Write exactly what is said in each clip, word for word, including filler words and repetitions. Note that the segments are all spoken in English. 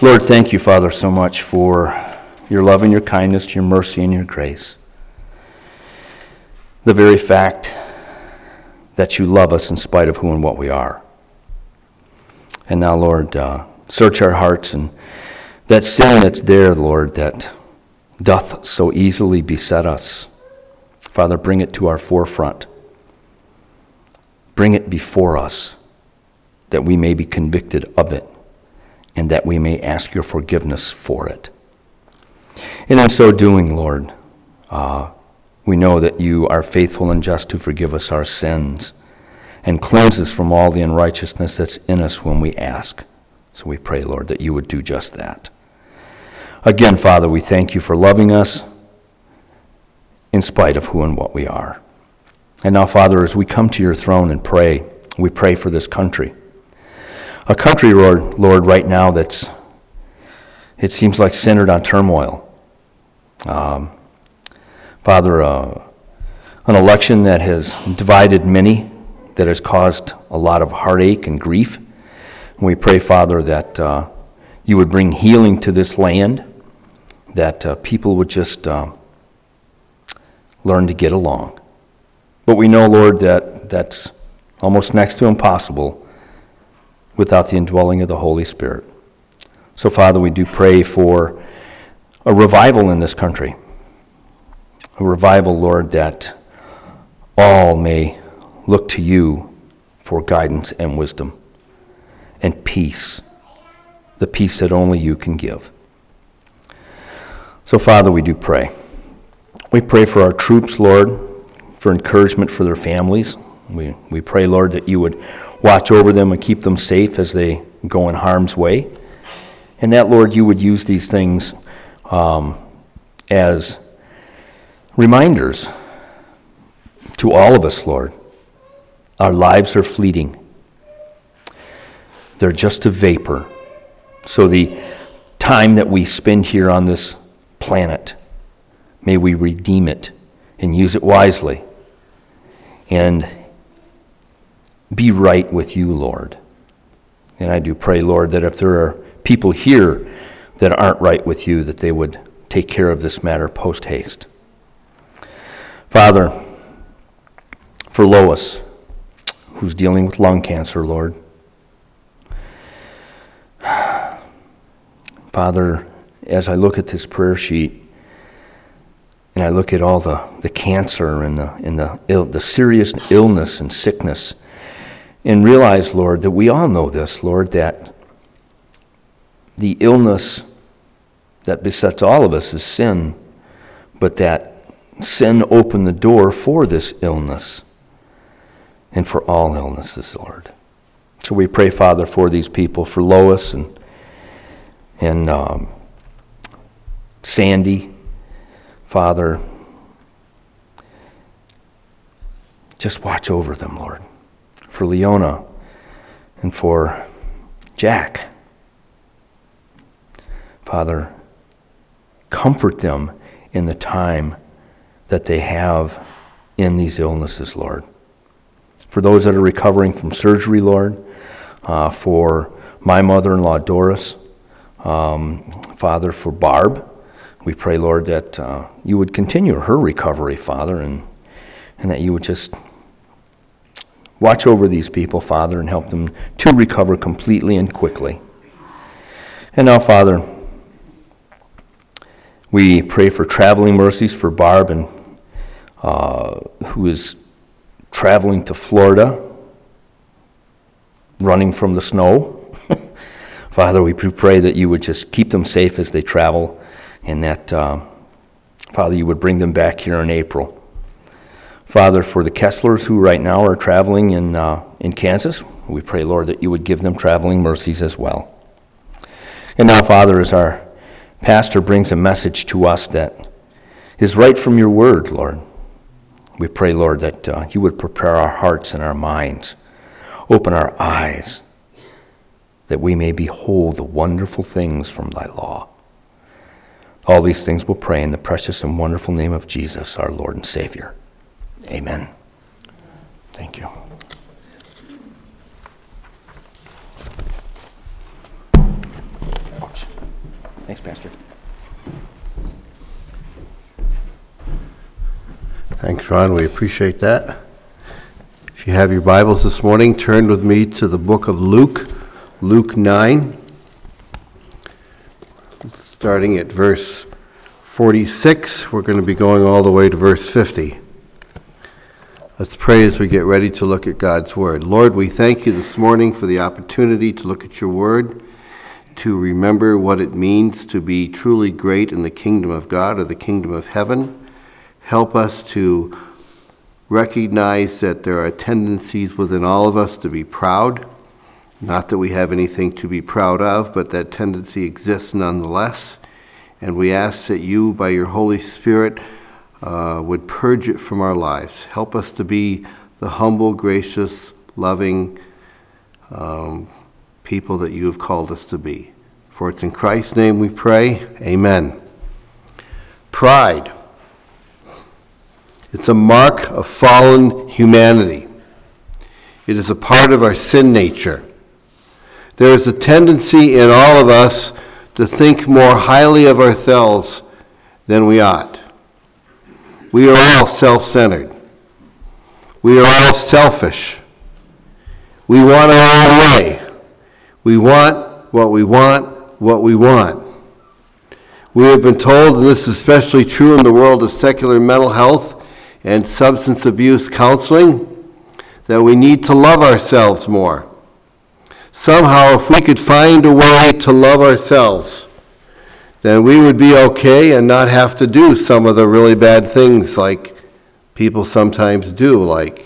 Lord, thank you, Father, so much for your love and your kindness, your mercy and your grace. The very fact that you love us in spite of who and what we are. And now, Lord, uh, search our hearts, and that sin that's there, Lord, that doth so easily beset us, Father, bring it to our forefront. Bring it before us, that we may be convicted of it, and that we may ask your forgiveness for it. And in so doing, Lord, uh, we know that you are faithful and just to forgive us our sins and cleanse us from all the unrighteousness that's in us when we ask. So we pray, Lord, that you would do just that. Again, Father, we thank you for loving us in spite of who and what we are. And now, Father, as we come to your throne and pray, we pray for this country. A country, Lord, Lord, right now that's, it seems like centered on turmoil. Um, Father, uh, an election that has divided many, that has caused a lot of heartache and grief. And we pray, Father, that uh, you would bring healing to this land, that uh, people would just uh, learn to get along. But we know, Lord, that that's almost next to impossible without the indwelling of the Holy Spirit. So, Father, we do pray for a revival in this country. A revival, Lord, that all may look to you for guidance and wisdom and peace, the peace that only you can give. So, Father, we do pray. We pray for our troops, Lord, for encouragement for their families. We, we pray, Lord, that you would watch over them and keep them safe as they go in harm's way. And that, Lord, you would use these things um, as reminders to all of us, Lord. Our lives are fleeting. They're just a vapor. So the time that we spend here on this planet, may we redeem it and use it wisely and be right with you, Lord. And I do pray, Lord, that if there are people here that aren't right with you, that they would take care of this matter post-haste. Father, for Lois, who's dealing with lung cancer, Lord. Father, as I look at this prayer sheet, and I look at all the, the cancer and the and the Ill, the serious illness and sickness, and realize, Lord, that we all know this, Lord, that the illness that besets all of us is sin, but that sin opened the door for this illness and for all illnesses, Lord. So we pray, Father, for these people, for Lois and and um, Sandy, Father, just watch over them, Lord. For Leona and for Jack, Father, comfort them in the time that they have in these illnesses, Lord. For those that are recovering from surgery, Lord, uh, for my mother-in-law, Doris, um, Father, for Barb, we pray, Lord, that uh, you would continue her recovery, Father, and, and that you would just watch over these people, Father, and help them to recover completely and quickly. And now, Father, we pray for traveling mercies for Barb, and uh, who is traveling to Florida, running from the snow. Father, we pray that you would just keep them safe as they travel, and that, uh, Father, you would bring them back here in April. Father, for the Kesslers who right now are traveling in uh, in Kansas, we pray, Lord, that you would give them traveling mercies as well. And now, Father, as our pastor brings a message to us that is right from your word, Lord, we pray, Lord, that uh, you would prepare our hearts and our minds, open our eyes, that we may behold the wonderful things from thy law. All these things we'll pray in the precious and wonderful name of Jesus, our Lord and Savior. Amen. Thank you. Ouch. Thanks, Pastor. Thanks, Ron. We appreciate that. If you have your Bibles this morning, turn with me to the book of Luke, Luke nine, starting at verse forty-six. We're going to be going all the way to verse fifty. Let's pray as we get ready to look at God's Word. Lord, we thank you this morning for the opportunity to look at your Word, to remember what it means to be truly great in the kingdom of God or the kingdom of heaven. Help us to recognize that there are tendencies within all of us to be proud. Not that we have anything to be proud of, but that tendency exists nonetheless. And we ask that you, by your Holy Spirit, uh, would purge it from our lives. Help us to be the humble, gracious, loving um, people that you have called us to be. For it's in Christ's name we pray. Amen. Pride. It's a mark of fallen humanity. It is a part of our sin nature. There is a tendency in all of us to think more highly of ourselves than we ought. We are all self-centered. We are all selfish. We want our own way. We want what we want, what we want. We have been told, and this is especially true in the world of secular mental health and substance abuse counseling, that we need to love ourselves more. Somehow, if we could find a way to love ourselves, then we would be okay and not have to do some of the really bad things like people sometimes do, like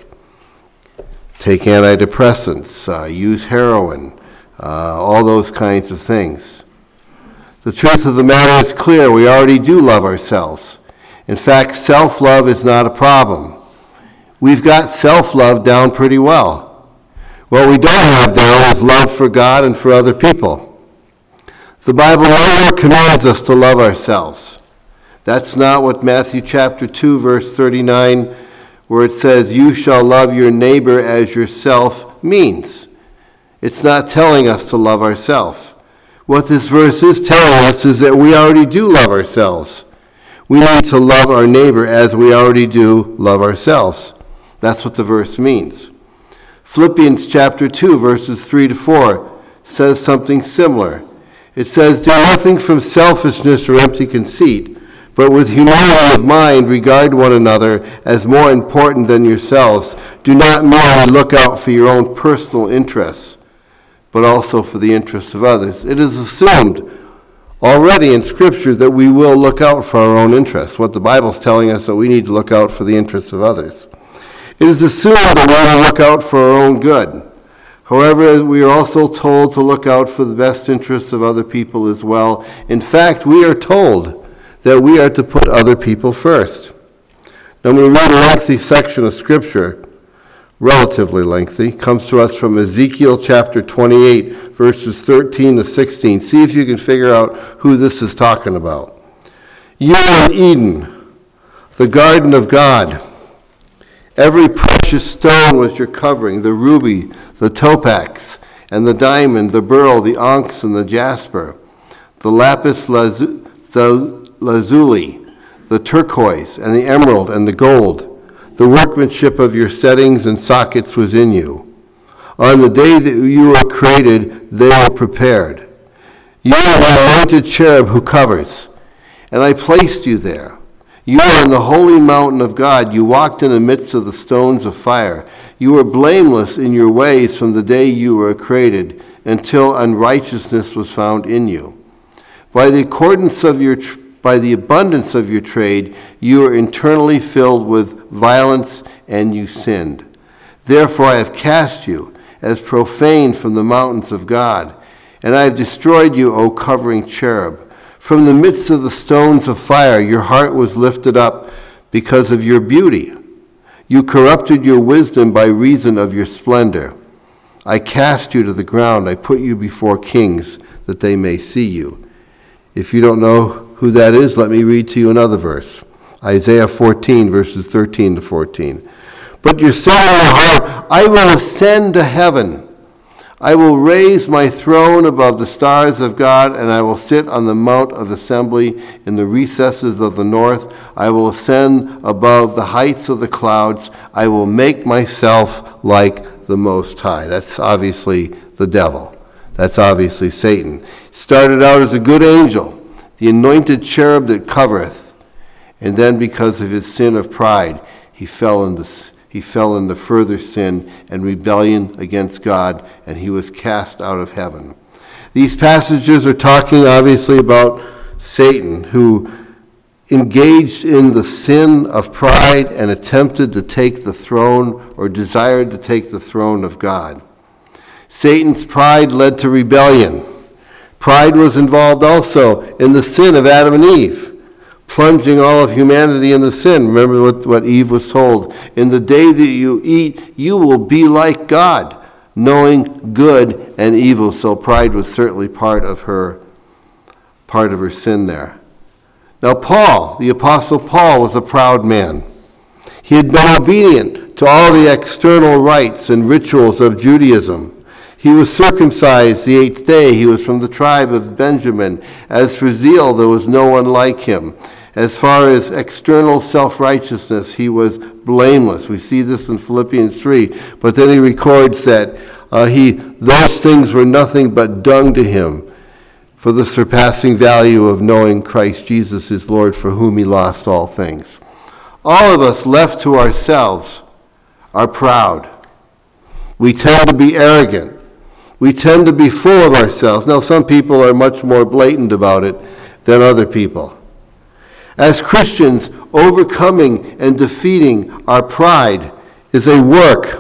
take antidepressants, uh, use heroin, uh, all those kinds of things. The truth of the matter is clear. We already do love ourselves. In fact, self-love is not a problem. We've got self-love down pretty well. What we don't have down is love for God and for other people. The Bible nowhere commands us to love ourselves. That's not what Matthew chapter two, verse thirty-nine, where it says, "You shall love your neighbor as yourself," means. It's not telling us to love ourselves. What this verse is telling us is that we already do love ourselves. We need to love our neighbor as we already do love ourselves. That's what the verse means. Philippians chapter two, verses three to four says something similar. It says, "Do nothing from selfishness or empty conceit, but with humility of mind regard one another as more important than yourselves. Do not merely look out for your own personal interests, but also for the interests of others." It is assumed already in Scripture that we will look out for our own interests. What the Bible's telling us that we need to look out for the interests of others. It is assumed that we will look out for our own good. However, we are also told to look out for the best interests of other people as well. In fact, we are told that we are to put other people first. Now, when we read a lengthy section of Scripture, relatively lengthy, comes to us from Ezekiel chapter twenty-eight, verses thirteen to sixteen. See if you can figure out who this is talking about. You in Eden, the garden of God. Every precious stone was your covering, the ruby, the topaz, and the diamond, the beryl, the onyx, and the jasper, the lapis lazuli, the turquoise, and the emerald, and the gold. The workmanship of your settings and sockets was in you. On the day that you were created, they were prepared. You are the anointed cherub who covers, and I placed you there. You are in the holy mountain of God. You walked in the midst of the stones of fire. You were blameless in your ways from the day you were created until unrighteousness was found in you. By the accordance of your tr- by the abundance of your trade, you are internally filled with violence, and you sinned. Therefore I have cast you as profane from the mountains of God, and I have destroyed you, O covering cherub. From the midst of the stones of fire, your heart was lifted up because of your beauty. You corrupted your wisdom by reason of your splendor. I cast you to the ground. I put you before kings that they may see you. If you don't know who that is, let me read to you another verse. Isaiah fourteen, verses thirteen to fourteen. But you're saying in your heart, I will ascend to heaven. I will raise my throne above the stars of God, and I will sit on the mount of assembly in the recesses of the north. I will ascend above the heights of the clouds. I will make myself like the Most High. That's obviously the devil. That's obviously Satan. Started out as a good angel, the anointed cherub that covereth. And then because of his sin of pride, he fell into He fell into further sin and rebellion against God, and he was cast out of heaven. These passages are talking obviously about Satan, who engaged in the sin of pride and attempted to take the throne, or desired to take the throne of God. Satan's pride led to rebellion. Pride was involved also in the sin of Adam and Eve, plunging all of humanity in the sin. Remember what, what Eve was told. In the day that you eat, you will be like God, knowing good and evil. So pride was certainly part of her, part of her sin there. Now Paul, the Apostle Paul, was a proud man. He had been obedient to all the external rites and rituals of Judaism. He was circumcised the eighth day. He was from the tribe of Benjamin. As for zeal, there was no one like him. As far as external self-righteousness, he was blameless. We see this in Philippians three. But then he records that uh, he those things were nothing but dung to him for the surpassing value of knowing Christ Jesus is Lord, for whom he lost all things. All of us left to ourselves are proud. We tend to be arrogant. We tend to be full of ourselves. Now, some people are much more blatant about it than other people. As Christians, overcoming and defeating our pride is a work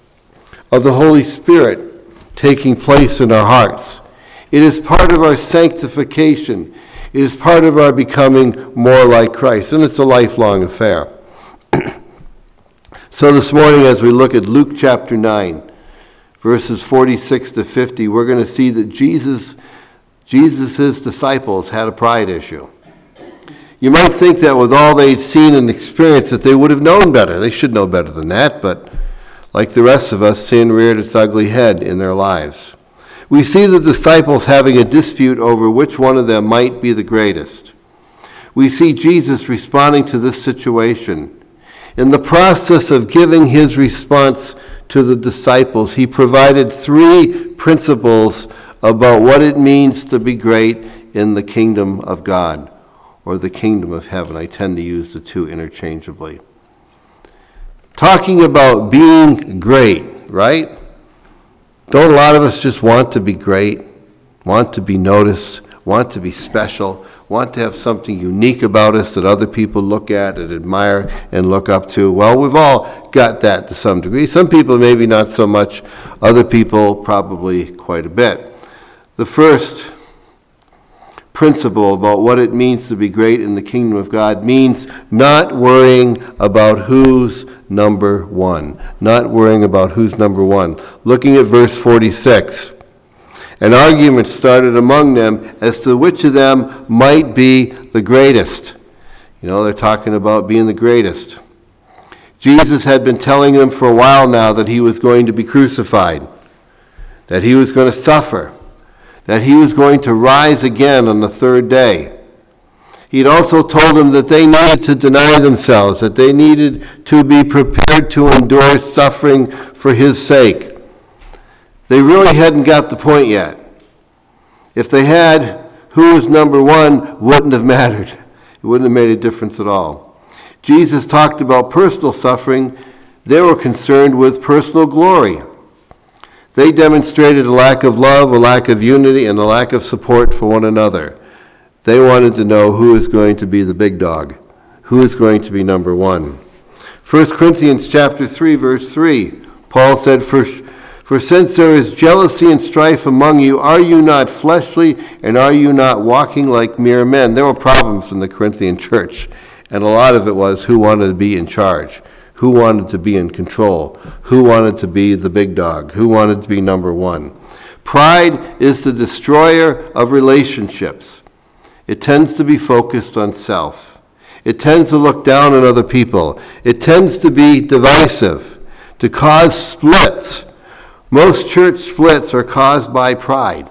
of the Holy Spirit taking place in our hearts. It is part of our sanctification. It is part of our becoming more like Christ, and it's a lifelong affair. So this morning, as we look at Luke chapter nine, verses forty-six to fifty, we're going to see that Jesus, Jesus' disciples had a pride issue. You might think that with all they'd seen and experienced that they would have known better. They should know better than that, but like the rest of us, sin reared its ugly head in their lives. We see the disciples having a dispute over which one of them might be the greatest. We see Jesus responding to this situation. In the process of giving his response to the disciples, he provided three principles about what it means to be great in the kingdom of God, or the kingdom of heaven. I tend to use the two interchangeably. Talking about being great, right? Don't a lot of us just want to be great, want to be noticed, want to be special, want to have something unique about us that other people look at and admire and look up to? Well, we've all got that to some degree. Some people maybe not so much, other people probably quite a bit. The first principle about what it means to be great in the kingdom of God means not worrying about who's number one. Not worrying about who's number one. Looking at verse forty-six. An argument started among them as to which of them might be the greatest. You know, they're talking about being the greatest. Jesus had been telling them for a while now that he was going to be crucified, that he was going to suffer, that he was going to rise again on the third day. He'd also told them that they needed to deny themselves, that they needed to be prepared to endure suffering for his sake. They really hadn't got the point yet. If they had, who was number one wouldn't have mattered. It wouldn't have made a difference at all. Jesus talked about personal suffering. They were concerned with personal glory. They demonstrated a lack of love, a lack of unity, and a lack of support for one another. They wanted to know who is going to be the big dog, who is going to be number one. First Corinthians chapter three, verse three, Paul said, For, for since there is jealousy and strife among you, are you not fleshly, and are you not walking like mere men? There were problems in the Corinthian church, and a lot of it was who wanted to be in charge. Who wanted to be in control? Who wanted to be the big dog? Who wanted to be number one? Pride is the destroyer of relationships. It tends to be focused on self. It tends to look down on other people. It tends to be divisive, to cause splits. Most church splits are caused by pride,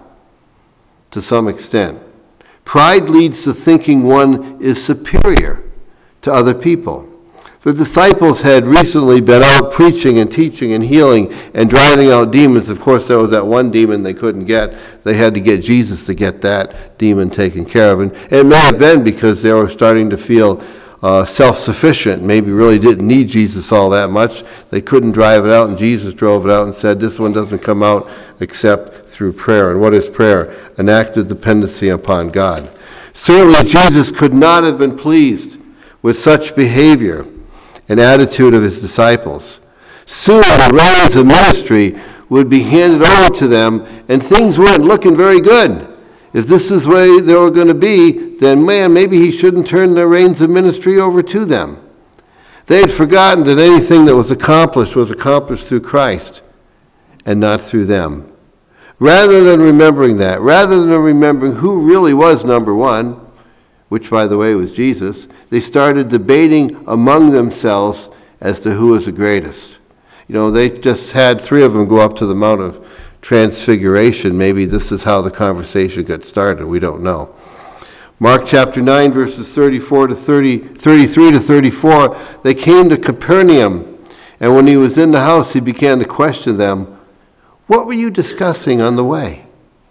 to some extent. Pride leads to thinking one is superior to other people. The disciples had recently been out preaching and teaching and healing and driving out demons. Of course, there was that one demon they couldn't get. They had to get Jesus to get that demon taken care of. And it may have been because they were starting to feel uh, self-sufficient, maybe really didn't need Jesus all that much. They couldn't drive it out, and Jesus drove it out and said, this one doesn't come out except through prayer. And what is prayer? An act of dependency upon God. Certainly, Jesus could not have been pleased with such behavior and attitude of his disciples. Soon the reins of ministry would be handed over to them, and things weren't looking very good. If this is where they were going to be, then man, maybe he shouldn't turn the reins of ministry over to them. They had forgotten that anything that was accomplished was accomplished through Christ and not through them. Rather than remembering that, rather than remembering who really was number one, which, by the way, was Jesus, they started debating among themselves as to who was the greatest. You know, they just had three of them go up to the Mount of Transfiguration. Maybe this is how the conversation got started. We don't know. Mark chapter nine, verses thirty-four to thirty, thirty-three to thirty-four, they came to Capernaum, and when he was in the house, he began to question them, "What were you discussing on the way?"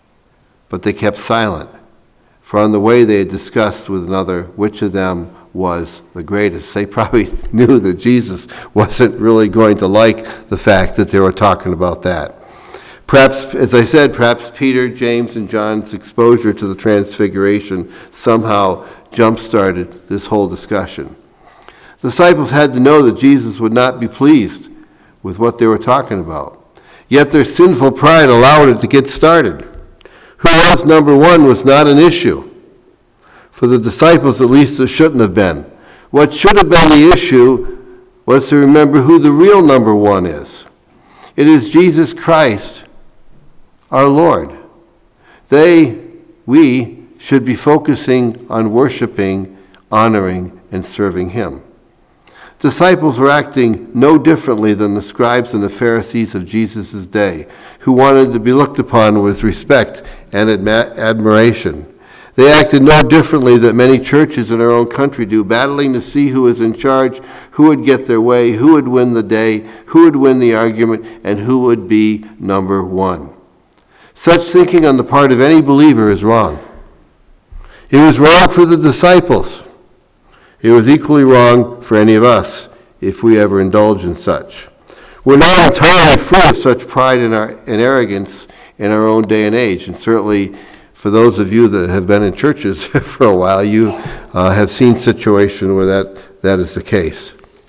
But they kept silent. For on the way they had discussed with another which of them was the greatest. They probably knew that Jesus wasn't really going to like the fact that they were talking about that. Perhaps, as I said, perhaps Peter, James, and John's exposure to the Transfiguration somehow jump-started this whole discussion. The disciples had to know that Jesus would not be pleased with what they were talking about. Yet their sinful pride allowed it to get started. Who was number one was not an issue. For the disciples, at least, it shouldn't have been. What should have been the issue was to remember who the real number one is. It is Jesus Christ, our Lord. They, we, should be focusing on worshiping, honoring, and serving him. Disciples were acting no differently than the scribes and the Pharisees of Jesus' day, who wanted to be looked upon with respect and adma- admiration. They acted no differently than many churches in our own country do, battling to see who is in charge, who would get their way, who would win the day, who would win the argument, and who would be number one. Such thinking on the part of any believer is wrong. It was wrong for the disciples. It was equally wrong for any of us if we ever indulge in such. We're not entirely free of such pride and, our, and arrogance in our own day and age, and certainly for those of you that have been in churches for a while, you uh, have seen situations where that, that is the case.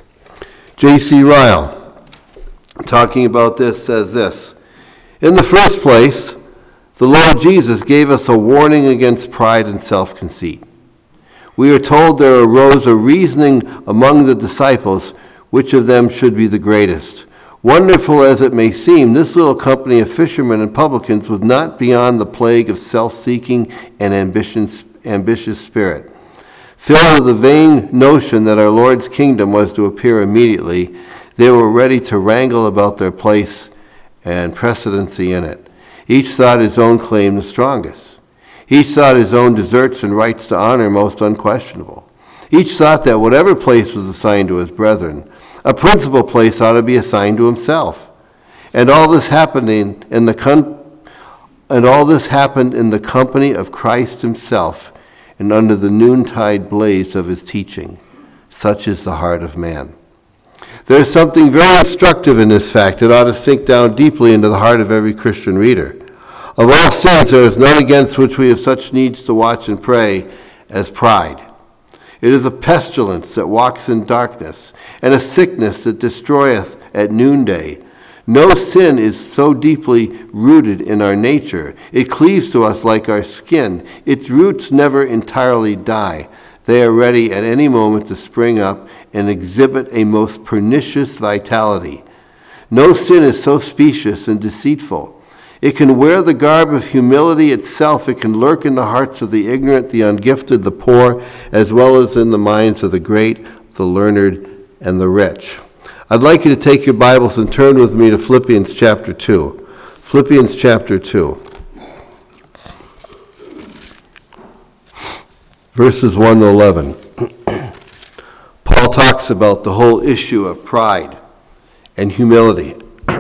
J C Ryle, talking about this, says this: in the first place, the Lord Jesus gave us a warning against pride and self-conceit. We are told there arose a reasoning among the disciples which of them should be the greatest. Wonderful as it may seem, this little company of fishermen and publicans was not beyond the plague of self-seeking and ambition, ambitious spirit. Filled with the vain notion that our Lord's kingdom was to appear immediately, they were ready to wrangle about their place and precedency in it. Each thought his own claim the strongest. Each thought his own deserts and rights to honor most unquestionable. Each thought that whatever place was assigned to his brethren, a principal place ought to be assigned to himself. And all this happened in, in the con- and all this happened in the company of Christ himself and under the noontide blaze of his teaching. Such is the heart of man. There is something very instructive in this fact that ought to sink down deeply into the heart of every Christian reader. Of all sins, there is none against which we have such needs to watch and pray as pride. It is a pestilence that walks in darkness, and a sickness that destroyeth at noonday. No sin is so deeply rooted in our nature. It cleaves to us like our skin. Its roots never entirely die. They are ready at any moment to spring up and exhibit a most pernicious vitality. No sin is so specious and deceitful. It can wear the garb of humility itself. It can lurk in the hearts of the ignorant, the ungifted, the poor, as well as in the minds of the great, the learned, and the rich. I'd like you to take your Bibles and turn with me to Philippians chapter two. Philippians chapter two. Verses one to eleven. Paul talks about the whole issue of pride and humility.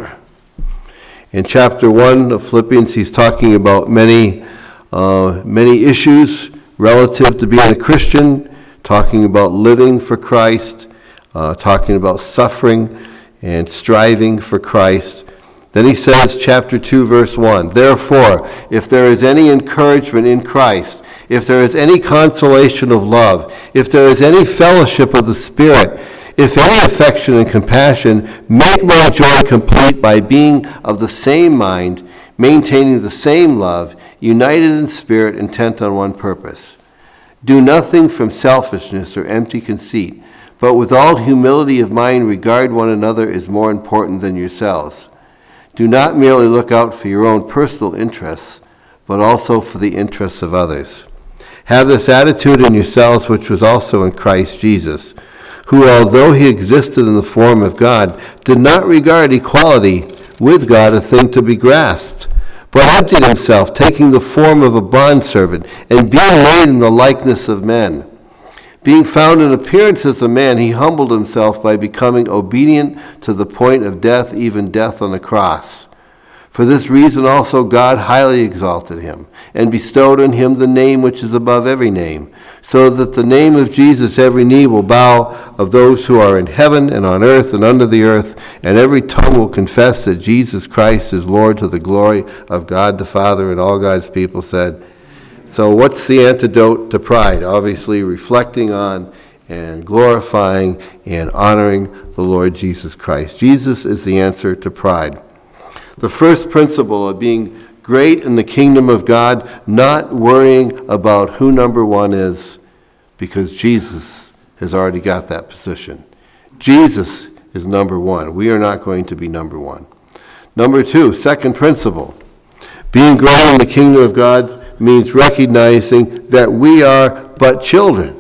In chapter one of Philippians, he's talking about many, uh, many issues relative to being a Christian, talking about living for Christ, uh, talking about suffering and striving for Christ. Then he says, chapter two, verse one, "Therefore, if there is any encouragement in Christ, if there is any consolation of love, if there is any fellowship of the Spirit, if any affection and compassion, make my joy complete by being of the same mind, maintaining the same love, united in spirit, intent on one purpose. Do nothing from selfishness or empty conceit, but with all humility of mind regard one another as more important than yourselves. Do not merely look out for your own personal interests, but also for the interests of others. Have this attitude in yourselves which was also in Christ Jesus, who, although he existed in the form of God, did not regard equality with God a thing to be grasped, but emptied himself, taking the form of a bondservant, and being made in the likeness of men. Being found in appearance as a man, he humbled himself by becoming obedient to the point of death, even death on the cross. For this reason also God highly exalted him, and bestowed on him the name which is above every name, so that the name of Jesus every knee will bow, of those who are in heaven and on earth and under the earth, and every tongue will confess that Jesus Christ is Lord, to the glory of God the Father. And all God's people said. So what's the antidote to pride? Obviously reflecting on and glorifying and honoring the Lord Jesus Christ. Jesus is the answer to pride. The first principle of being great in the kingdom of God, not worrying about who number one is, because Jesus has already got that position. Jesus is number one. We are not going to be number one. Number two, second principle, being great in the kingdom of God means recognizing that we are but children.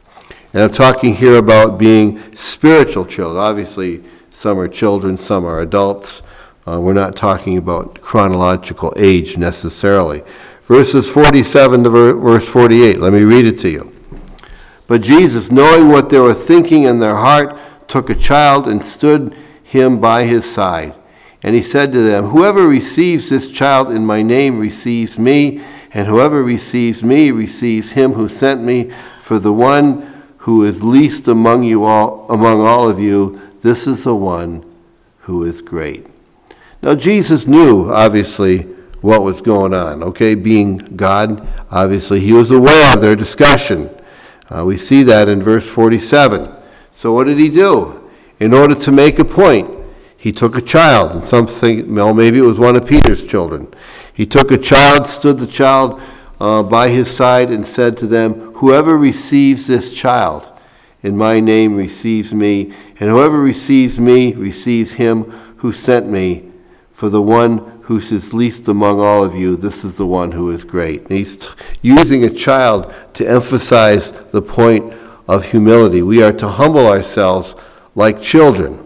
And I'm talking here about being spiritual children. Obviously, some are children, some are adults. Uh, we're not talking about chronological age necessarily. Verses forty-seven to ver- verse forty-eight, let me read it to you. But Jesus, knowing what they were thinking in their heart, took a child and stood him by his side. And he said to them, "Whoever receives this child in my name receives me, and whoever receives me receives him who sent me. For the one who is least among you all, among all of you, this is the one who is great." Now, Jesus knew, obviously, what was going on, okay? Being God, obviously, he was aware of their discussion. Uh, we see that in verse forty-seven. So what did he do? In order to make a point, he took a child, and some think, well, maybe it was one of Peter's children. He took a child, stood the child uh, by his side, and said to them, "Whoever receives this child in my name receives me, and whoever receives me receives him who sent me. For the one who is least among all of you, this is the one who is great." And he's t- using a child to emphasize the point of humility. We are to humble ourselves like children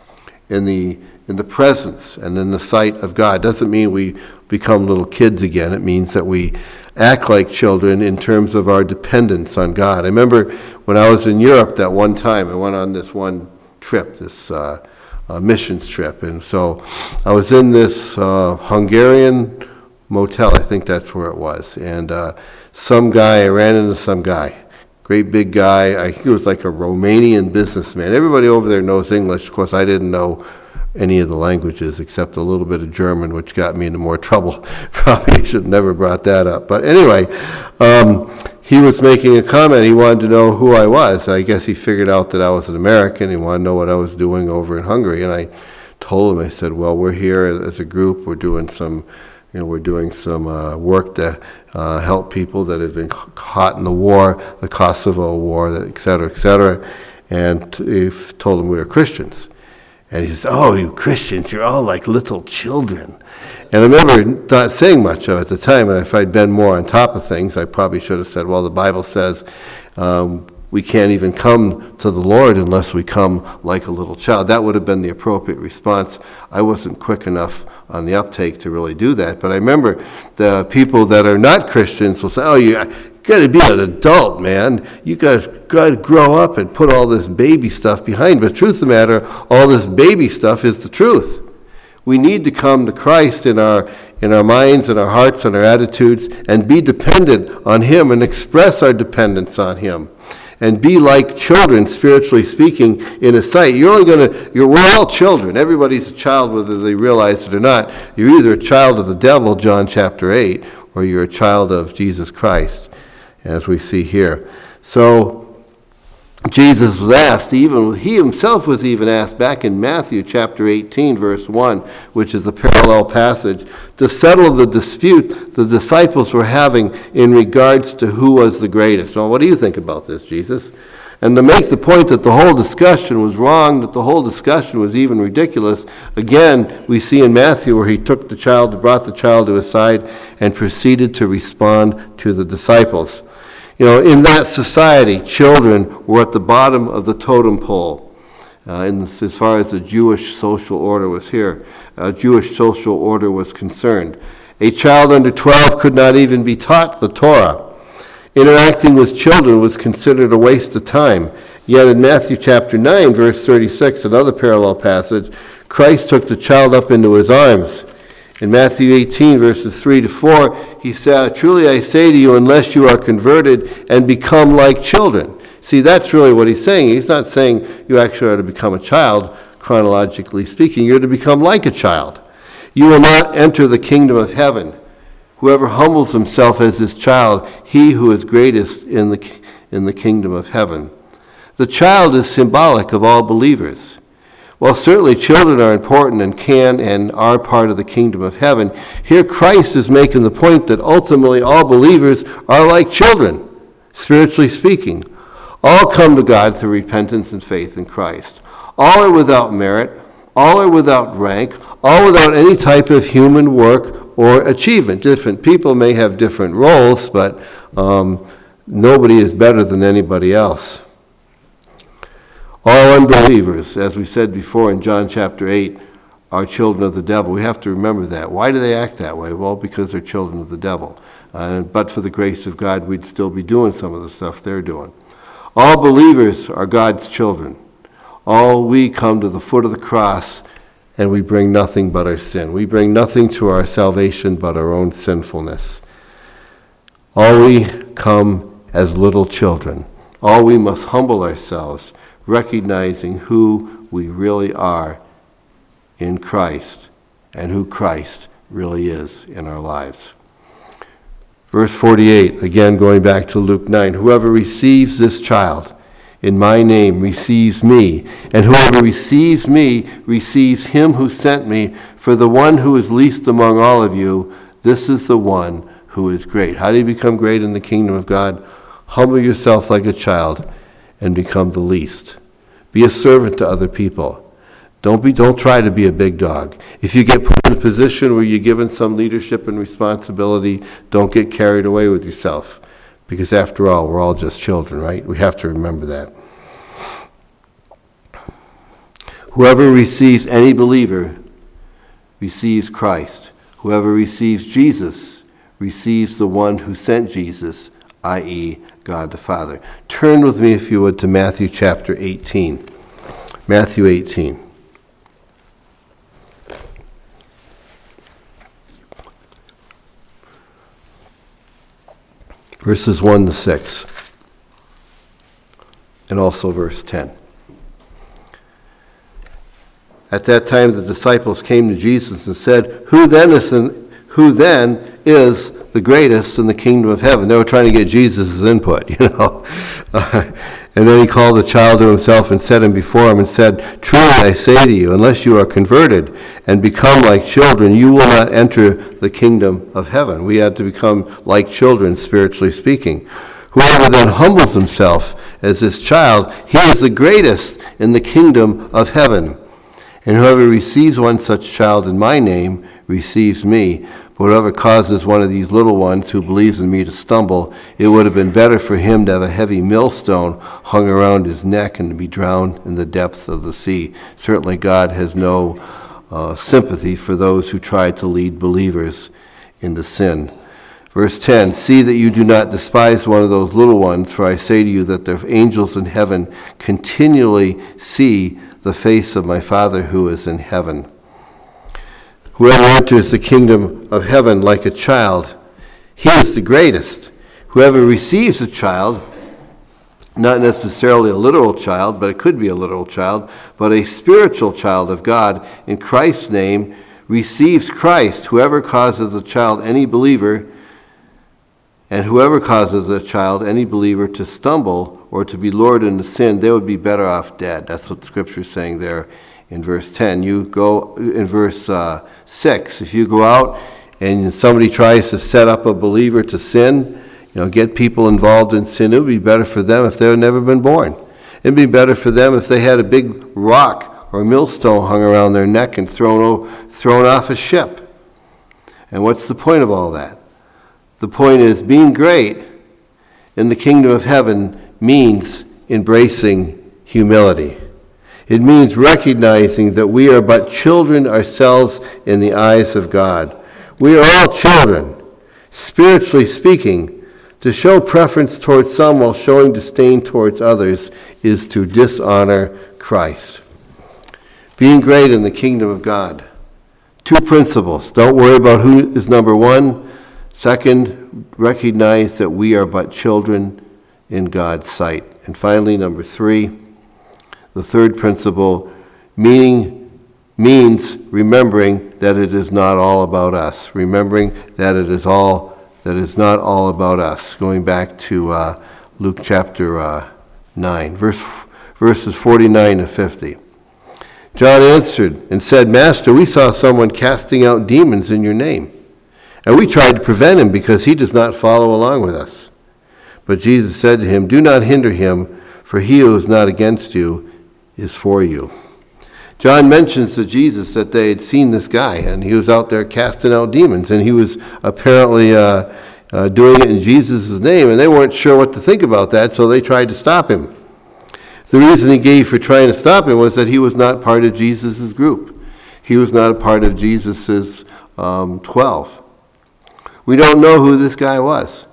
in the in the presence and in the sight of God. Doesn't mean we become little kids again. It means that we act like children in terms of our dependence on God. I remember when I was in Europe that one time, I went on this one trip, this uh, uh, missions trip. And so I was in this uh, Hungarian motel, I think that's where it was. And uh, some guy, I ran into some guy. Great big guy. I think he was like a Romanian businessman. Everybody over there knows English. Of course, I didn't know any of the languages except a little bit of German, which got me into more trouble. Probably should have never brought that up. But anyway, um, he was making a comment. He wanted to know who I was. I guess he figured out that I was an American. He wanted to know what I was doing over in Hungary. And I told him, I said, well, we're here as a group. We're doing some, you know, we're doing some uh, work to uh, help people that have been caught in the war, the Kosovo War, et cetera, et cetera. And he told him we were Christians. And he says, "Oh, you Christians, you're all like little children." And I remember not saying much of it at the time, and if I'd been more on top of things, I probably should have said, well, the Bible says um, we can't even come to the Lord unless we come like a little child. That would have been the appropriate response. I wasn't quick enough on the uptake to really do that. But I remember the people that are not Christians will say, oh, you got to be an adult, man. You got to grow up and put all this baby stuff behind. But the truth of the matter, all this baby stuff is the truth. We need to come to Christ in our in our minds and our hearts and our attitudes and be dependent on Him and express our dependence on Him. And be like children, spiritually speaking, in His sight. You're only going to, you're, we're all children. Everybody's a child, whether they realize it or not. You're either a child of the devil, John chapter eight, or you're a child of Jesus Christ, as we see here. So, Jesus was asked, even he himself was even asked back in Matthew chapter eighteen, verse one, which is a parallel passage, to settle the dispute the disciples were having in regards to who was the greatest. Well, what do you think about this, Jesus? And to make the point that the whole discussion was wrong, that the whole discussion was even ridiculous, again, we see in Matthew where he took the child, brought the child to his side, and proceeded to respond to the disciples. You know, in that society, children were at the bottom of the totem pole, uh, in this, as far as the Jewish social order was here, uh, Jewish social order was concerned. A child under twelve could not even be taught the Torah. Interacting with children was considered a waste of time. Yet in Matthew chapter nine, verse thirty-six, another parallel passage, Christ took the child up into His arms. In Matthew eighteen, verses three to four, He said, truly I say to you, unless you are converted and become like children. See, that's really what He's saying. He's not saying you actually are to become a child, chronologically speaking. You're to become like a child. You will not enter the kingdom of heaven. Whoever humbles himself as His child, he who is greatest in the, in the kingdom of heaven. The child is symbolic of all believers. While certainly children are important and can and are part of the kingdom of heaven, here Christ is making the point that ultimately all believers are like children, spiritually speaking. All come to God through repentance and faith in Christ. All are without merit, all are without rank, all without any type of human work or achievement. Different people may have different roles, but um, nobody is better than anybody else. All unbelievers, as we said before in John chapter eight, are children of the devil. We have to remember that. Why do they act that way? Well, because they're children of the devil. Uh, but for the grace of God, we'd still be doing some of the stuff they're doing. All believers are God's children. All we come to the foot of the cross and we bring nothing but our sin. We bring nothing to our salvation but our own sinfulness. All we come as little children. All we must humble ourselves, recognizing who we really are in Christ and who Christ really is in our lives. Verse forty-eight, again going back to Luke nine, whoever receives this child in my name receives me, and whoever receives me receives him who sent me. For the one who is least among all of you, this is the one who is great. How do you become great in the kingdom of God? Humble yourself like a child and become the least. Be a servant to other people. Don't be. Don't try to be a big dog. If you get put in a position where you're given some leadership and responsibility, don't get carried away with yourself. Because after all, we're all just children, right? We have to remember that. Whoever receives any believer receives Christ. Whoever receives Jesus receives the one who sent Jesus, that is, God the Father. Turn with me, if you would, to Matthew chapter eighteen. Matthew eighteen. Verses one to six. And also verse ten. At that time the disciples came to Jesus and said, Who then is in, who then is the greatest in the kingdom of heaven? They were trying to get Jesus' input, you know. Uh, and then he called the child to himself and set him before him and said, Truly I say to you, unless you are converted and become like children, you will not enter the kingdom of heaven. We had to become like children, spiritually speaking. Whoever then humbles himself as this child, he is the greatest in the kingdom of heaven. And whoever receives one such child in my name receives me. But whoever causes one of these little ones who believes in me to stumble, it would have been better for him to have a heavy millstone hung around his neck and to be drowned in the depths of the sea. Certainly God has no uh, sympathy for those who try to lead believers into sin. Verse ten, see that you do not despise one of those little ones, for I say to you that the angels in heaven continually see the face of my Father who is in heaven. Whoever enters the kingdom of heaven like a child, he is the greatest. Whoever receives a child, not necessarily a literal child, but it could be a literal child, but a spiritual child of God in Christ's name, receives Christ. Whoever causes a child, any believer, and whoever causes a child, any believer, to stumble or to be lured into sin, they would be better off dead. That's what Scripture is saying there in verse ten. You go in verse uh, six. If you go out and somebody tries to set up a believer to sin, you know, get people involved in sin, it would be better for them if they had never been born. It'd be better for them if they had a big rock or a millstone hung around their neck and thrown o- thrown off a ship. And what's the point of all that? The point is, being great in the kingdom of heaven means embracing humility. It means recognizing that we are but children ourselves in the eyes of God. We are all children, spiritually speaking. To show preference towards some while showing disdain towards others is to dishonor Christ. Being great in the kingdom of God. Two principles. Don't worry about who is number one. Second, recognize that we are but children in God's sight. And finally, number three, the third principle, meaning, means remembering that it is not all about us. Remembering that it is all, that it's not all about us. Going back to uh, Luke chapter uh, nine, verse, verses forty-nine to fifty. John answered and said, Master, we saw someone casting out demons in your name. And we tried to prevent him because he does not follow along with us. But Jesus said to him, do not hinder him, for he who is not against you is for you. John mentions to Jesus that they had seen this guy, and he was out there casting out demons, and he was apparently uh, uh, doing it in Jesus' name, and they weren't sure what to think about that, so they tried to stop him. The reason he gave for trying to stop him was that he was not part of Jesus' group. He was not a part of Jesus' um, twelve. We don't know who this guy was.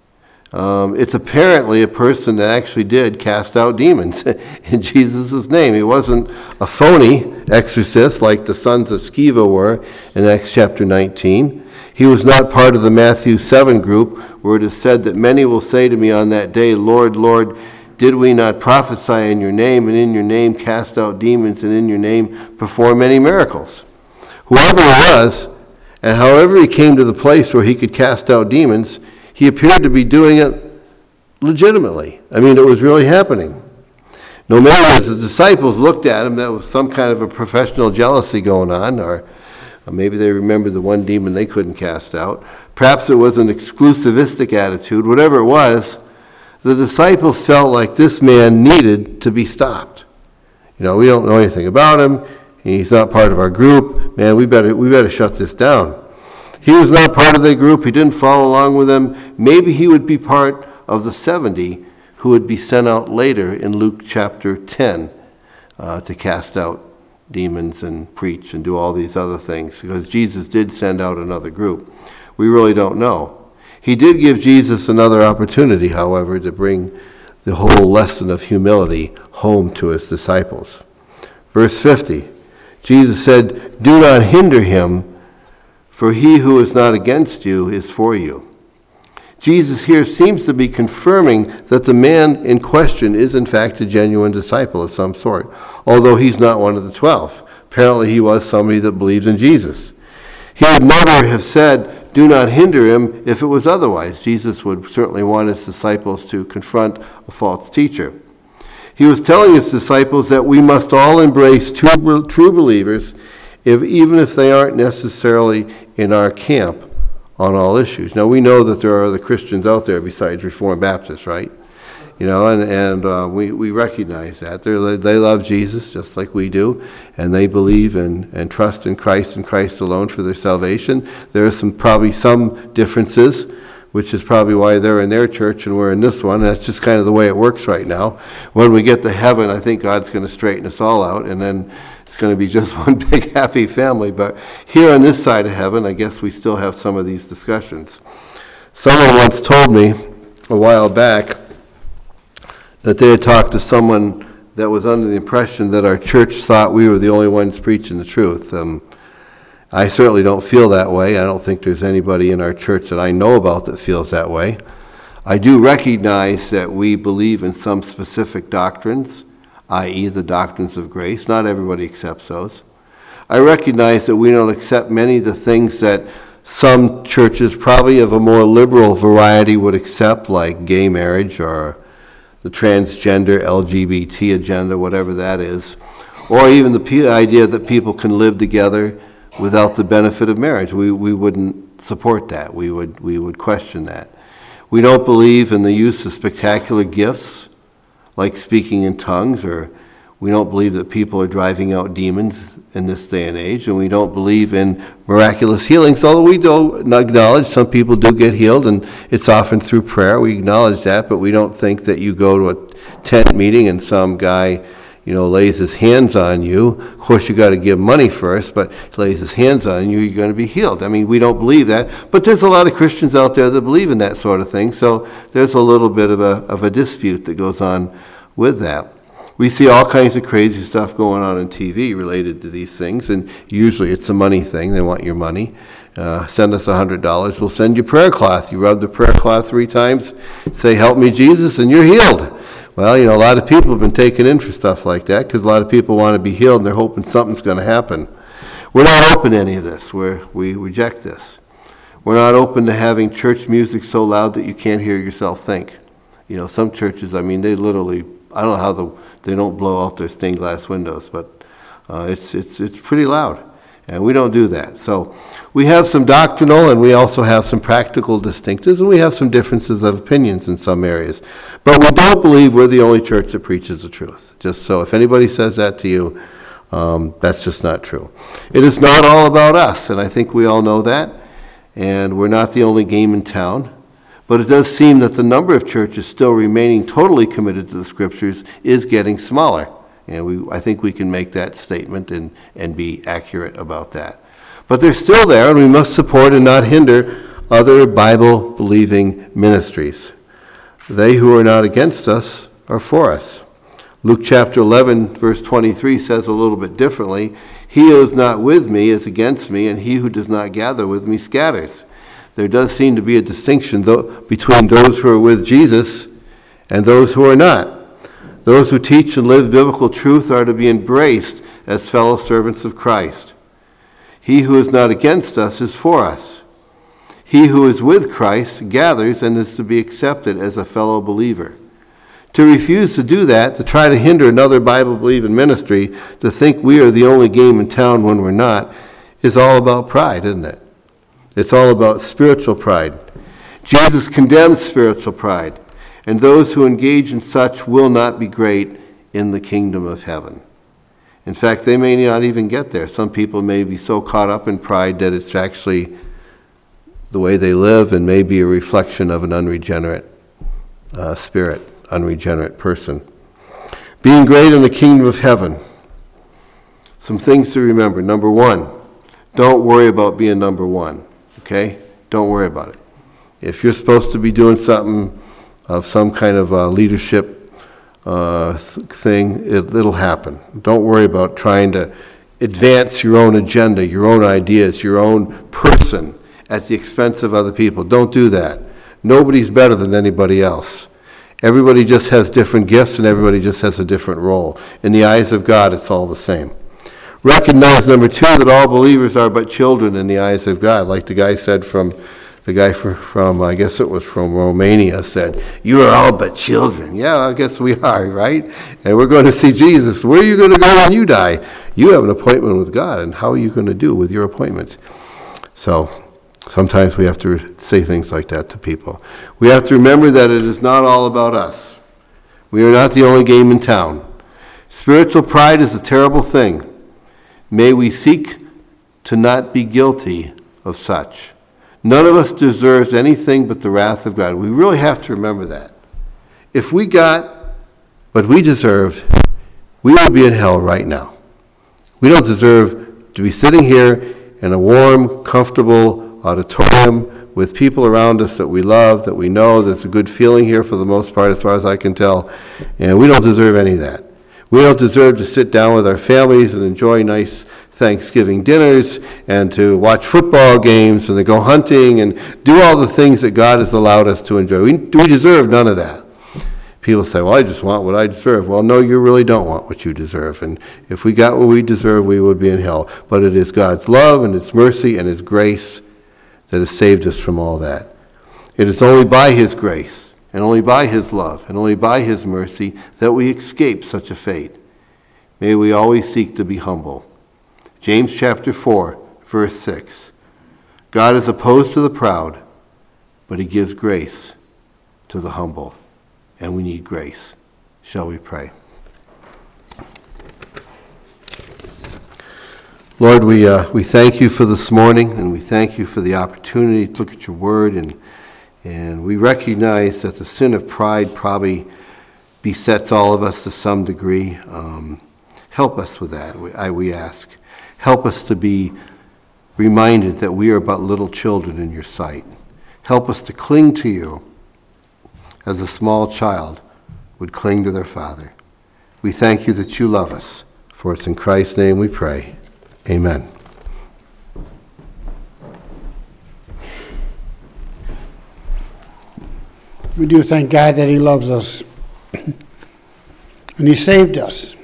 Um, it's apparently a person that actually did cast out demons in Jesus' name. He wasn't a phony exorcist like the sons of Sceva were in Acts chapter nineteen. He was not part of the Matthew seven group where it is said that many will say to me on that day, Lord, Lord, did we not prophesy in your name, and in your name cast out demons, and in your name perform many miracles? Whoever it was, and however he came to the place where he could cast out demons, he appeared to be doing it legitimately. I mean, it was really happening. No matter as the disciples looked at him, there was some kind of a professional jealousy going on, or, or maybe they remembered the one demon they couldn't cast out. Perhaps it was an exclusivistic attitude. Whatever it was, the disciples felt like this man needed to be stopped. You know, we don't know anything about him. He's not part of our group. Man, we better we better shut this down. He was not part of their group. He didn't follow along with them. Maybe he would be part of the seventy who would be sent out later in Luke chapter ten uh, to cast out demons and preach and do all these other things, because Jesus did send out another group. We really don't know. He did give Jesus another opportunity, however, to bring the whole lesson of humility home to his disciples. Verse fifty. Jesus said, do not hinder him, for he who is not against you is for you. Jesus here seems to be confirming that the man in question is in fact a genuine disciple of some sort, although he's not one of the twelve. Apparently he was somebody that believed in Jesus. He would never have said, do not hinder him, if it was otherwise. Jesus would certainly want his disciples to confront a false teacher. He was telling his disciples that we must all embrace true, true believers, if, even if they aren't necessarily in our camp on all issues. Now, we know that there are other Christians out there besides Reformed Baptists, right? You know, and, and uh, we, we recognize that. They're, they love Jesus just like we do, and they believe in and trust in Christ and Christ alone for their salvation. There are some probably some differences, which is probably why they're in their church and we're in this one. And that's just kind of the way it works right now. When we get to heaven, I think God's going to straighten us all out, and then it's going to be just one big happy family. But here on this side of heaven, I guess we still have some of these discussions. Someone once told me a while back that they had talked to someone that was under the impression that our church thought we were the only ones preaching the truth. Um, I certainly don't feel that way. I don't think there's anybody in our church that I know about that feels that way. I do recognize that we believe in some specific doctrines, that is the doctrines of grace. Not everybody accepts those. I recognize that we don't accept many of the things that some churches, probably of a more liberal variety, would accept, like gay marriage or the transgender L G B T agenda, whatever that is, or even the p- idea that people can live together without the benefit of marriage. We we wouldn't support that. We would we would question that. We don't believe in the use of spectacular gifts, like speaking in tongues, or we don't believe that people are driving out demons in this day and age, and we don't believe in miraculous healings, although we do acknowledge some people do get healed, and it's often through prayer. We acknowledge that, but we don't think that you go to a tent meeting and some guy, you know, lays his hands on you. Of course, you got to give money first, but he lays his hands on you, you're going to be healed. I mean, we don't believe that, but there's a lot of Christians out there that believe in that sort of thing, so there's a little bit of a of a dispute that goes on with that. We see all kinds of crazy stuff going on on T V related to these things, and usually it's a money thing. They want your money. Uh, send us one hundred dollars. We'll send you prayer cloth. You rub the prayer cloth three times, say, "Help me, Jesus," and you're healed. Well, you know, a lot of people have been taken in for stuff like that because a lot of people want to be healed, and they're hoping something's going to happen. We're not open to any of this. We're, we reject this. We're not open to having church music so loud that you can't hear yourself think. You know, some churches, I mean, they literally, I don't know how the, they don't blow out their stained glass windows, but uh, it's it's it's pretty loud, and we don't do that. So we have some doctrinal, and we also have some practical distinctives, and we have some differences of opinions in some areas. But we don't believe we're the only church that preaches the truth. Just so if anybody says that to you, um, that's just not true. It is not all about us, and I think we all know that, and we're not the only game in town. But it does seem that the number of churches still remaining totally committed to the Scriptures is getting smaller. And we, I think we can make that statement and, and be accurate about that. But they're still there, and we must support and not hinder other Bible-believing ministries. They who are not against us are for us. Luke chapter eleven, verse twenty-three says a little bit differently, "He who is not with me is against me, and he who does not gather with me scatters." There does seem to be a distinction though, between those who are with Jesus and those who are not. Those who teach and live biblical truth are to be embraced as fellow servants of Christ. He who is not against us is for us. He who is with Christ gathers and is to be accepted as a fellow believer. To refuse to do that, to try to hinder another Bible-believing ministry, to think we are the only game in town when we're not, is all about pride, isn't it? It's all about spiritual pride. Jesus condemns spiritual pride, and those who engage in such will not be great in the kingdom of heaven. In fact, they may not even get there. Some people may be so caught up in pride that it's actually the way they live and may be a reflection of an unregenerate uh, spirit, unregenerate person. Being great in the kingdom of heaven. Some things to remember. Number one, don't worry about being number one. Okay? Don't worry about it. If you're supposed to be doing something of some kind of uh, leadership uh, th- thing, it, it'll happen. Don't worry about trying to advance your own agenda, your own ideas, your own person at the expense of other people. Don't do that. Nobody's better than anybody else. Everybody just has different gifts, and everybody just has a different role. In the eyes of God, it's all the same. Recognize, number two, that all believers are but children in the eyes of God. Like the guy said from, the guy from, from I guess it was from Romania said, "You are all but children." Yeah, I guess we are, right? And we're going to see Jesus. Where are you going to go when you die? You have an appointment with God, and how are you going to do with your appointment? So sometimes we have to say things like that to people. We have to remember that it is not all about us. We are not the only game in town. Spiritual pride is a terrible thing. May we seek to not be guilty of such. None of us deserves anything but the wrath of God. We really have to remember that. If we got what we deserved, we would be in hell right now. We don't deserve to be sitting here in a warm, comfortable auditorium with people around us that we love, that we know. There's a good feeling here for the most part, as far as I can tell, and we don't deserve any of that. We don't deserve to sit down with our families and enjoy nice Thanksgiving dinners and to watch football games and to go hunting and do all the things that God has allowed us to enjoy. We, we deserve none of that. People say, well, I just want what I deserve. Well, no, you really don't want what you deserve. And if we got what we deserve, we would be in hell. But it is God's love and His mercy and His grace that has saved us from all that. It is only by His grace and only by His love and only by His mercy that we escape such a fate. May we always seek to be humble. James chapter four, verse six. God is opposed to the proud, but He gives grace to the humble. And we need grace. Shall we pray? Lord, we uh, we thank You for this morning, and we thank You for the opportunity to look at Your word, and and we recognize that the sin of pride probably besets all of us to some degree. Um, help us with that, we, I, we ask. Help us to be reminded that we are but little children in Your sight. Help us to cling to You as a small child would cling to their father. We thank You that You love us, for it's in Christ's name we pray. Amen. We do thank God that He loves us and He saved us.